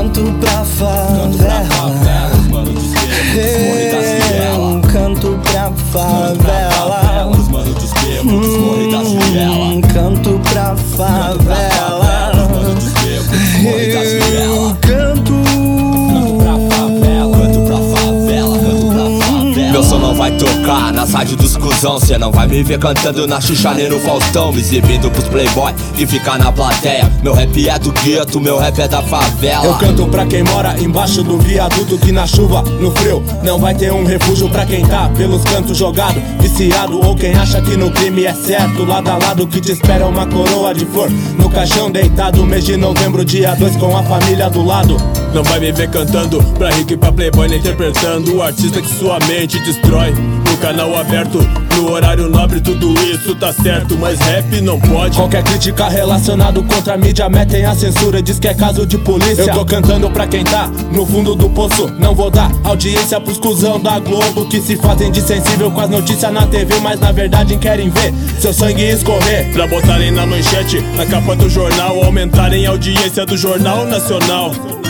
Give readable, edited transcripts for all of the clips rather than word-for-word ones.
canto pra favela, os mano de esquerda, canto pra favela, os mano de esquerda, os morre das vielas. Canto pra favela, os mano de esquerda, os morre das vielas. Canto pra favela, canto pra favela, canto pra favela. Meu som não vai tocar nas rádios dos cuzão. Cê não vai me ver cantando na Xuxa nem no Faustão, me exibindo pros playboy que fica na plateia. Meu rap é do gueto, meu rap é da favela. Eu canto pra quem mora embaixo do viaduto, que na chuva, no frio, não vai ter um refúgio pra quem tá pelos cantos jogado, viciado, ou quem acha que no crime é certo. Lado a lado que te espera uma coroa de flor no caixão deitado, mês de novembro, dia 2, com a família do lado. Não vai me ver cantando pra rico e pra playboy, nem interpretando o artista que sua mente destrói. No canal aberto, no horário nobre, tudo isso tá certo, mas rap não pode. Qualquer crítica relacionado contra a mídia metem a censura, diz que é caso de polícia. Eu tô cantando pra quem tá no fundo do poço, não vou dar audiência pros cuzão da Globo que se fazem de sensível com as notícias na TV, mas na verdade querem ver seu sangue escorrer. Pra botarem na manchete, na capa do jornal, aumentarem a audiência do Jornal Nacional.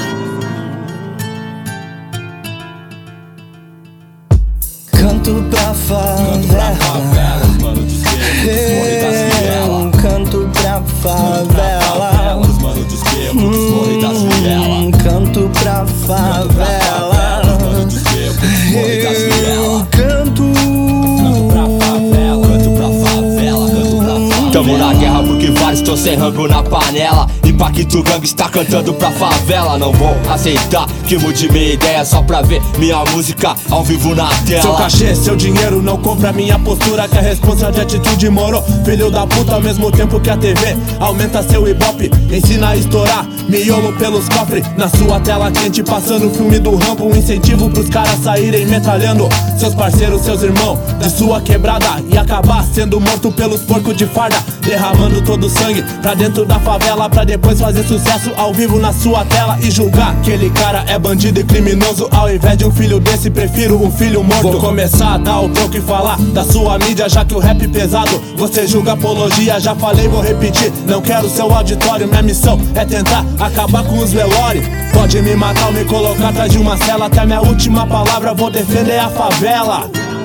Canto pra favela, os mano de esquerda, os morre das vielas. Canto pra favela, os mano de esquerda, os morre das vielas. Canto pra favela, os mano de esquerda, os morre das vielas. Canto pra favela, canto pra favela, canto pra favela. Tamo na guerra porque vários tão sem rango na panela. Impacto Gang está cantando pra favela. Não vou aceitar que mude minha ideia só pra ver minha música ao vivo na tela. Seu cachê, seu dinheiro não compra minha postura, que a responsa de atitude moro. Filho da puta, ao mesmo tempo que a TV aumenta seu ibope, ensina a estourar miolo pelos cofres. Na sua tela quente passando o filme do Rambo, um incentivo pros caras saírem metralhando seus parceiros, seus irmãos de sua quebrada, e acabar sendo morto pelos porcos de farda, derramando todo o sangue pra dentro da favela, pra depois fazer sucesso ao vivo na sua tela e julgar que aquele cara é bandido e criminoso. Ao invés de um filho desse, prefiro um filho morto. Vou começar a dar o troco e falar da sua mídia, já que o rap pesado você julga apologia. Já falei, vou repetir, não quero seu auditório. Minha missão é tentar acabar com os velórios. Pode me matar ou me colocar atrás de uma cela, até minha última palavra vou defender a favela.